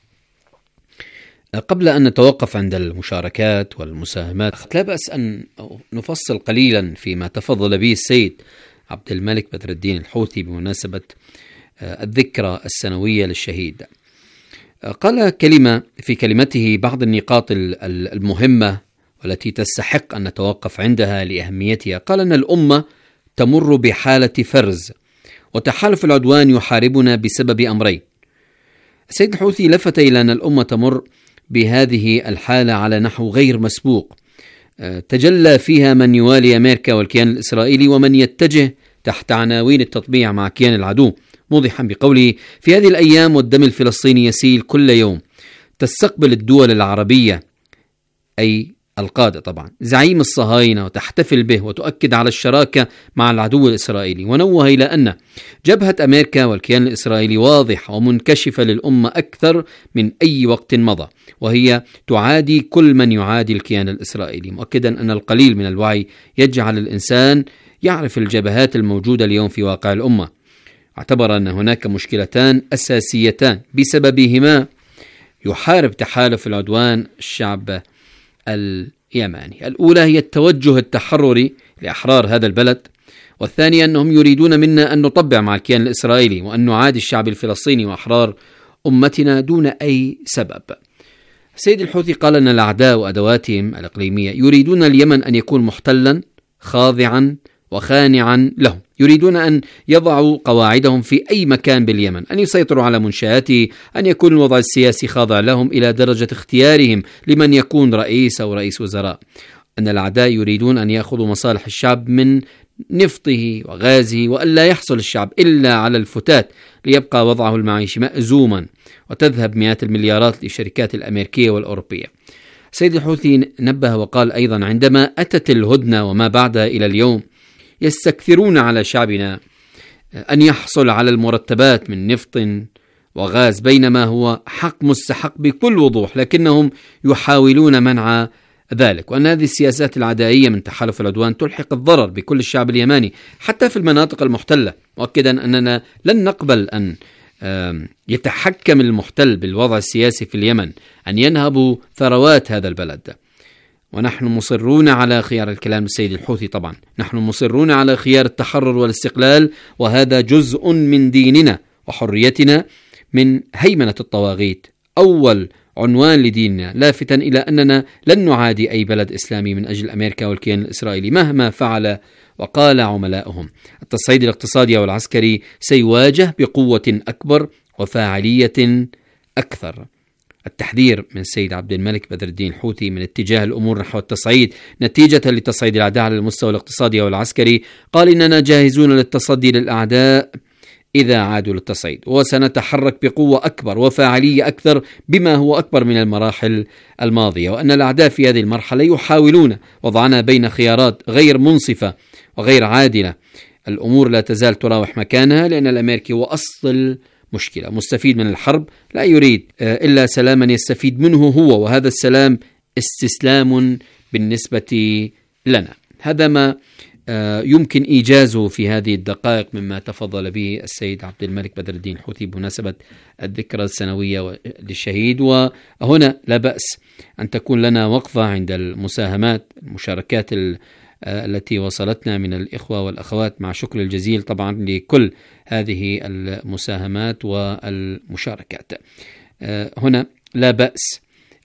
قبل أن نتوقف عند المشاركات والمساهمات، لا بأس أن نفصل قليلا فيما تفضل به السيد عبد الملك بدر الدين الحوثي بمناسبة الذكرى السنوية للشهيد. قال كلمة في كلمته بعض النقاط المهمة والتي تستحق أن نتوقف عندها لأهميتها. قال أن الأمة تمر بحالة فرز، وتحالف العدوان يحاربنا بسبب أمرين. السيد الحوثي لفت إلى أن الأمة تمر بهذه الحالة على نحو غير مسبوق، تجلى فيها من يوالي أمريكا والكيان الإسرائيلي ومن يتجه تحت عناوين التطبيع مع كيان العدو، موضحا بقوله: في هذه الأيام والدم الفلسطيني يسيل كل يوم، تستقبل الدول العربية أي القادة طبعا زعيم الصهاينة وتحتفل به وتؤكد على الشراكة مع العدو الإسرائيلي. ونوه إلى أن جبهة أمريكا والكيان الإسرائيلي واضحة ومنكشفة للأمة أكثر من أي وقت مضى، وهي تعادي كل من يعادي الكيان الإسرائيلي، مؤكدا أن القليل من الوعي يجعل الإنسان يعرف الجبهات الموجودة اليوم في واقع الأمة. اعتبر أن هناك مشكلتان أساسيتان بسببهما يحارب تحالف العدوان الشعب اليماني. الأولى هي التوجه التحرري لأحرار هذا البلد، والثانية أنهم يريدون منا أن نطبع مع الكيان الإسرائيلي وأن نعادي الشعب الفلسطيني وأحرار أمتنا دون أي سبب. السيد الحوثي قال أن الأعداء وأدواتهم الإقليمية يريدون اليمن أن يكون محتلا خاضعا وخانعا لهم، يريدون أن يضعوا قواعدهم في أي مكان باليمن، أن يسيطروا على منشآته، أن يكون الوضع السياسي خاضع لهم إلى درجة اختيارهم لمن يكون رئيس أو رئيس وزراء. أن الأعداء يريدون أن يأخذوا مصالح الشعب من نفطه وغازه، وأن لا يحصل الشعب إلا على الفتات ليبقى وضعه المعيشي مأزوما وتذهب مئات المليارات للشركات الأمريكية والأوروبية. السيد الحوثي نبه وقال أيضا: عندما أتت الهدنة وما بعدها إلى اليوم يستكثرون على شعبنا أن يحصل على المرتبات من نفط وغاز، بينما هو حق مستحق بكل وضوح، لكنهم يحاولون منع ذلك، وأن هذه السياسات العدائية من تحالف العدوان تلحق الضرر بكل الشعب اليماني حتى في المناطق المحتلة، مؤكدا أننا لن نقبل أن يتحكم المحتل بالوضع السياسي في اليمن، أن ينهبوا ثروات هذا البلد. ونحن مصرون على خيار الكلام السيد الحوثي، طبعا نحن مصرون على خيار التحرر والاستقلال، وهذا جزء من ديننا وحريتنا من هيمنة الطواغيت، أول عنوان لديننا، لافتا إلى أننا لن نعادي أي بلد إسلامي من أجل أمريكا والكيان الإسرائيلي مهما فعل وقال عملاؤهم. التصعيد الاقتصادي والعسكري سيواجه بقوة أكبر وفاعلية أكثر. التحذير من السيد عبد الملك بدر الدين الحوثي من اتجاه الأمور نحو التصعيد نتيجة لتصعيد الأعداء على المستوى الاقتصادي والعسكري. قال: إننا جاهزون للتصدي للأعداء إذا عادوا للتصعيد، وسنتحرك بقوة أكبر وفاعلية أكثر بما هو أكبر من المراحل الماضية، وأن الأعداء في هذه المرحلة يحاولون وضعنا بين خيارات غير منصفة وغير عادلة. الأمور لا تزال تراوح مكانها، لأن الأمريكي هو أصل مشكلة، مستفيد من الحرب، لا يريد إلا سلاما يستفيد منه هو، وهذا السلام استسلام بالنسبة لنا. هذا ما يمكن إيجازه في هذه الدقائق مما تفضل به السيد عبد الملك بدر الدين الحوثي بمناسبة الذكرى السنوية للشهيد. وهنا لا بأس أن تكون لنا وقفة عند المساهمات المشاركات التي وصلتنا من الإخوة والأخوات، مع شكر الجزيل طبعا لكل هذه المساهمات والمشاركات. هنا لا بأس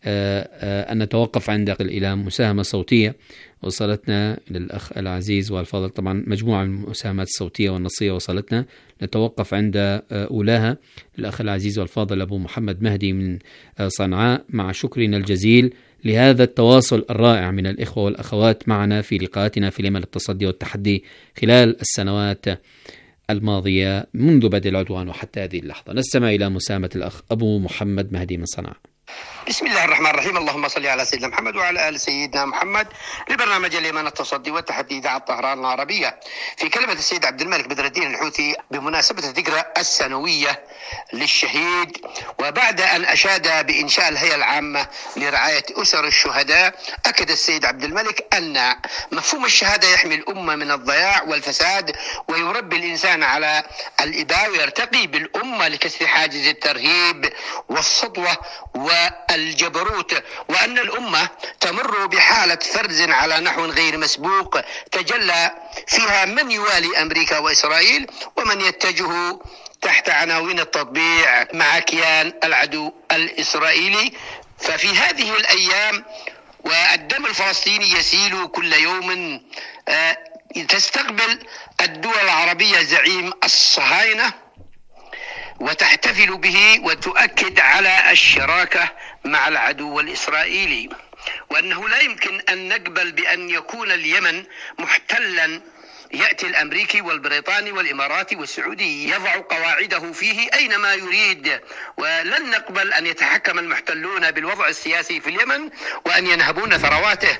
أن نتوقف عند إلى مساهمة صوتية وصلتنا للأخ العزيز والفاضل، طبعا مجموعة من المساهمات الصوتية والنصية وصلتنا، نتوقف عند أولاها الأخ العزيز والفاضل أبو محمد مهدي من صنعاء، مع شكرنا الجزيل لهذا التواصل الرائع من الإخوة والأخوات معنا في لقاءاتنا في اليمن التصدي والتحدي خلال السنوات الماضية منذ بدء العدوان وحتى هذه اللحظة. نستمع إلى مساهمة الأخ أبو محمد مهدي من صنعاء. بسم الله الرحمن الرحيم. اللهم صل على سيدنا محمد وعلى آل سيدنا محمد. لبرنامج اليمن التصدي والتحدي إذاعة طهران العربية. في كلمة السيد عبد الملك بدر الدين الحوثي بمناسبة الذكرى السنوية للشهيد، وبعد أن أشاد بإنشاء الهيئة العامة لرعاية أسر الشهداء، أكد السيد عبد الملك أن مفهوم الشهادة يحمي الأمة من الضياع والفساد، ويربي الإنسان على الإباء، ويرتقي بالأمة لكسر حاجز الترهيب والسطوة والجبروت، وأن الأمة تمر بحالة فرز على نحو غير مسبوق تجلى فيها من يوالي أمريكا وإسرائيل ومن يتجه تحت عناوين التطبيع مع كيان العدو الإسرائيلي. ففي هذه الأيام والدم الفلسطيني يسيل كل يوم، تستقبل الدول العربية زعيم الصهاينة وتحتفل به وتؤكد على الشراكة مع العدو الإسرائيلي، وأنه لا يمكن أن نقبل بأن يكون اليمن محتلا يأتي الأمريكي والبريطاني والإماراتي والسعودي يضع قواعده فيه أينما يريد، ولن نقبل أن يتحكم المحتلون بالوضع السياسي في اليمن وأن ينهبون ثرواته.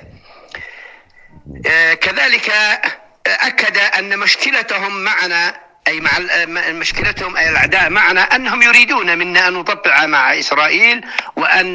كذلك أكد أن مشكلتهم معنا أي مع مشكلتهم أي الأعداء معنا أنهم يريدون منا أن نطبع مع إسرائيل وأن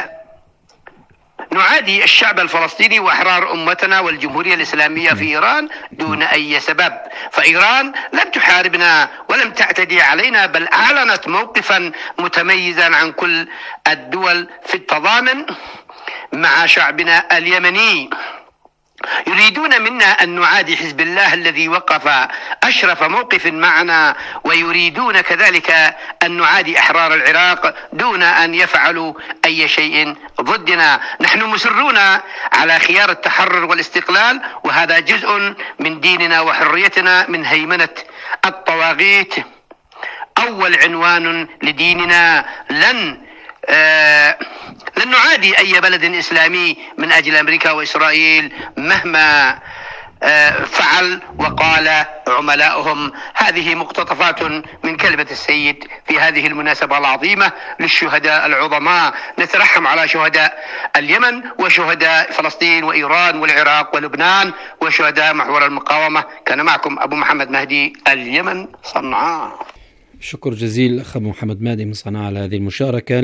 نعادي الشعب الفلسطيني وأحرار أمتنا والجمهورية الإسلامية في إيران دون أي سبب. فإيران لم تحاربنا ولم تعتدي علينا، بل أعلنت موقفا متميزا عن كل الدول في التضامن مع شعبنا اليمني. يريدون منا أن نعادي حزب الله الذي وقف أشرف موقف معنا، ويريدون كذلك أن نعادي أحرار العراق دون أن يفعلوا أي شيء ضدنا. نحن مسرون على خيار التحرر والاستقلال، وهذا جزء من ديننا وحريتنا من هيمنة الطواغيت. أول عنوان لديننا: لن آه لن نعادي أي بلد إسلامي من أجل أمريكا وإسرائيل مهما آه فعل وقال عملاؤهم. هذه مقتطفات من كلمة السيد في هذه المناسبة العظيمة للشهداء العظماء. نترحم على شهداء اليمن وشهداء فلسطين وإيران والعراق ولبنان وشهداء محور المقاومة. كان معكم أبو محمد مهدي، اليمن، صنعاء. شكر جزيل أخ محمد مهدي من صنعاء على هذه المشاركة.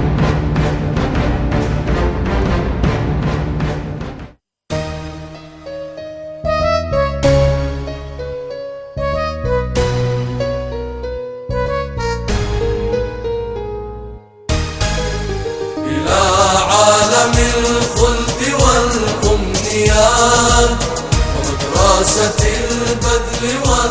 البذل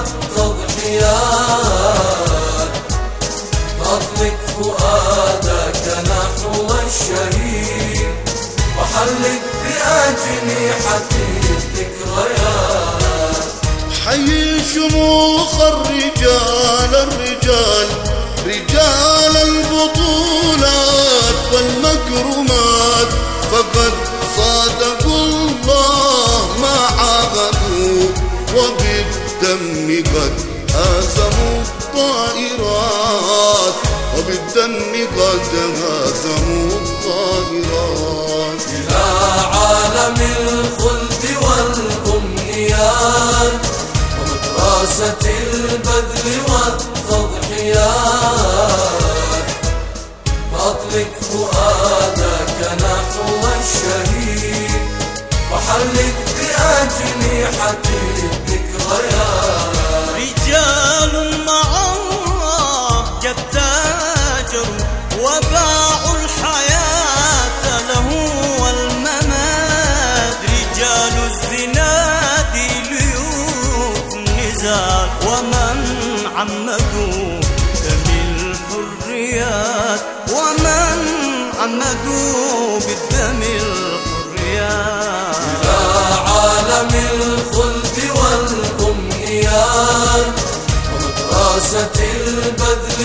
والتضحيات، أطلق فؤادك نحو الشهيد وحلق بأجنحة الذكريات. حي شموخ الرجال الرجال رجال البطولات والمكرمات، فقد صادقوا الله ما عاهدوا وبالدم قد هزموا الطائرات، وبالدم قد هزموا الطائرات. إلى عالم الخلد والأمنيات ومدرسة البذل والتضحيات، فأطلق فؤادك نحو الشهيد وحلق بأجنحة الذكريات. رجال مع الله قد تاجروا وباعوا الحياة له والممات، رجال الزناد ليوف النزال ومن عمدوا دم الحريات، ومن عمدوا بالدم الحريات. إلى عالم الخلد والأمنيات ومدرسة البذل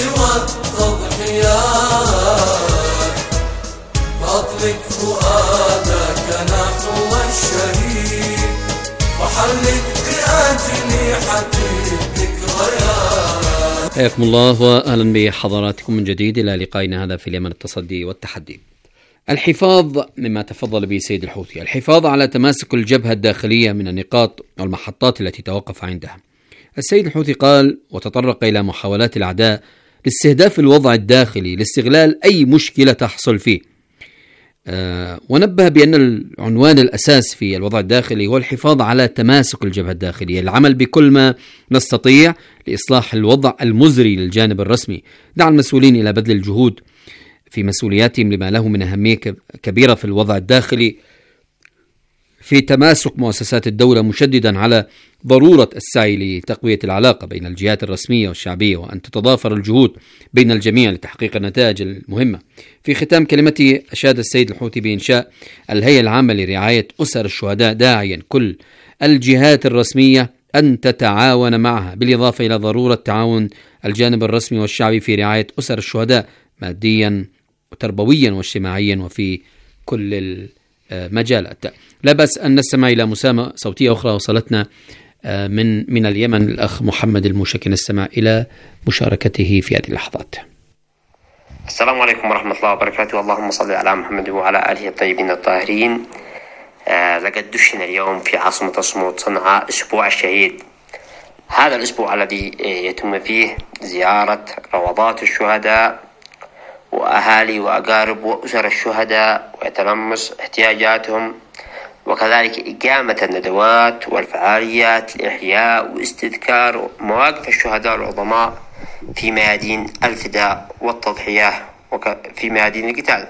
والتضحيات، فأطلق فؤادك نحو الشهيد وحلق بأجنحة الذكريات. حياكم الله وأهلا بحضراتكم من جديد إلى لقائنا هذا في اليمن التصدي والتحدي. الحفاظ مما تفضل به السيد الحوثي، الحفاظ على تماسك الجبهة الداخلية من النقاط والمحطات التي توقف عندها. السيد الحوثي قال وتطرق إلى محاولات الأعداء لاستهداف الوضع الداخلي لاستغلال أي مشكلة تحصل فيه، أه ونبه بأن العنوان الأساس في الوضع الداخلي هو الحفاظ على تماسك الجبهة الداخلية، العمل بكل ما نستطيع لإصلاح الوضع المزري للجانب الرسمي، دعا المسؤولين إلى بذل الجهود في مسؤولياتهم لما له من أهمية كبيرة في الوضع الداخلي في تماسك مؤسسات الدولة، مشددا على ضرورة السعي لتقوية العلاقة بين الجهات الرسمية والشعبية، وأن تتضافر الجهود بين الجميع لتحقيق النتائج المهمة. في ختام كلمته أشاد السيد الحوثي بإنشاء الهيئة العامة لرعاية أسر الشهداء، داعيا كل الجهات الرسمية أن تتعاون معها، بالإضافة إلى ضرورة تعاون الجانب الرسمي والشعبي في رعاية أسر الشهداء ماديا وتربويا واجتماعيا وفي كل المجالات. لا بأس أن نستمع إلى مسامة صوتية أخرى وصلتنا من من اليمن، الأخ محمد الموشكي، نستمع إلى مشاركته في هذه اللحظات. السلام عليكم ورحمة الله وبركاته، اللهم صل على محمد وعلى آله الطيبين الطاهرين. آه لقد دشن اليوم في عاصمة الصمود صنعاء أسبوع الشهيد. هذا الأسبوع الذي يتم فيه زيارة روضات الشهداء وأهالي وأقارب وأسر الشهداء ويتلمس احتياجاتهم، وكذلك إقامة الندوات والفعاليات لإحياء واستذكار مواقف الشهداء العظماء في ميادين الفداء والتضحية وفي ميادين القتال.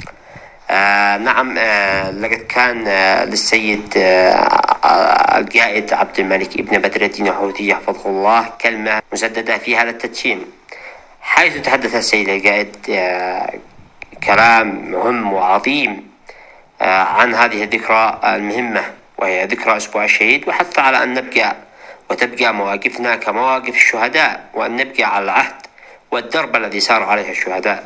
آه نعم آه لقد كان آه للسيد آه القائد عبد الملك ابن بدر الدين الحوثي يحفظه الله كلمة مسددة في هذا التدشين، حيث تحدث السيد القائد آه كلام مهم وعظيم آه عن هذه الذكرى المهمة وهي ذكرى أسبوع الشهيد، وحث على أن نبقى وتبقى مواقفنا كمواقف الشهداء، وأن نبقى على العهد والدرب الذي سار عليه الشهداء.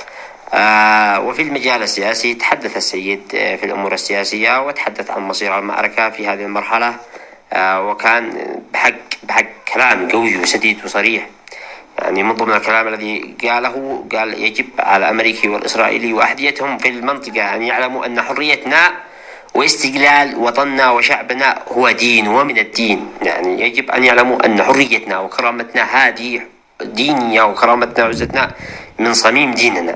آه وفي المجال السياسي تحدث السيد آه في الأمور السياسية وتحدث عن مصير المعركة في هذه المرحلة، آه وكان بحق بحق كلام قوي وسديد وصريح. يعني من ضمن الكلام الذي قاله قال يجب على الأمريكي والإسرائيلي وأحديتهم في المنطقة أن يعلموا أن حريتنا واستقلال وطننا وشعبنا هو دين ومن الدين. يعني يجب أن يعلموا أن حريتنا وكرامتنا هذه دينية، وكرامتنا وعزتنا من صميم ديننا.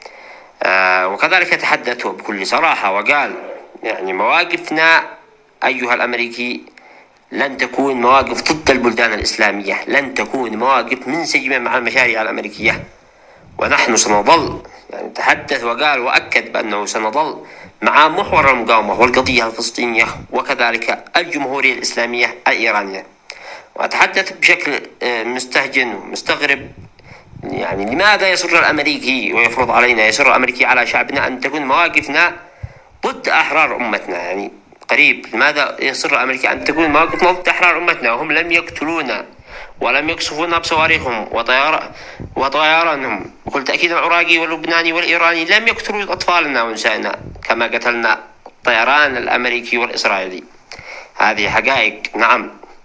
آه وكذلك تحدث بكل صراحة وقال يعني مواقفنا أيها الأمريكي لن تكون مواقف ضد البلدان الإسلامية، لن تكون مواقف منسجمة مع المشاريع الأمريكية، ونحن سنظل. يعني تحدث وقال وأكد بأنه سنظل مع محور المقاومة والقضية الفلسطينية وكذلك الجمهورية الإسلامية الإيرانية. وأتحدث بشكل مستهجن ومستغرب، يعني لماذا يصر الأمريكي ويفرض علينا يصر الأمريكي على شعبنا أن تكون مواقفنا ضد أحرار أمتنا؟ يعني قريب، لماذا يصر الأمريكي أن تكون مواقفنا ضد أحرار أمتنا وهم لم يقتلونا ولم يقصفونا بصواريخهم وطيار وطيرانهم؟ بكل تأكيد العراقي واللبناني والإيراني لم يقتلوا أطفالنا ونسائنا كما قتلنا الطيران الأمريكي والإسرائيلي. هذه حقائق. نعم.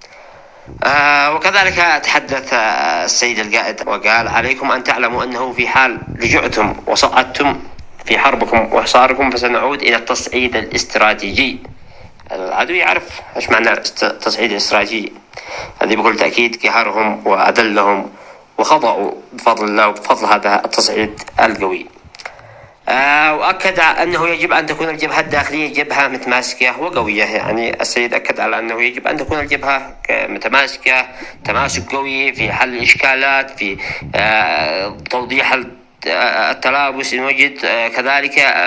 آه وكذلك تحدث آه السيد القائد وقال عليكم أن تعلموا أنه في حال لجعتم وصعدتم في حربكم وحصاركم فسنعود إلى التصعيد الاستراتيجي. العدو يعرف ايش معنى التصعيد الاستراتيجي، هذه بكل تأكيد قهرهم وأذلهم وخضعوا بفضل الله وبفضل هذا التصعيد القوي. آه وأكد أنه يجب أن تكون الجبهة الداخلية جبهة متماسكة وقوية. يعني السيد أكد على أنه يجب أن تكون الجبهة متماسكة تماسك قوي في حل الإشكالات، في آه توضيح التلابس إن وجد، آه كذلك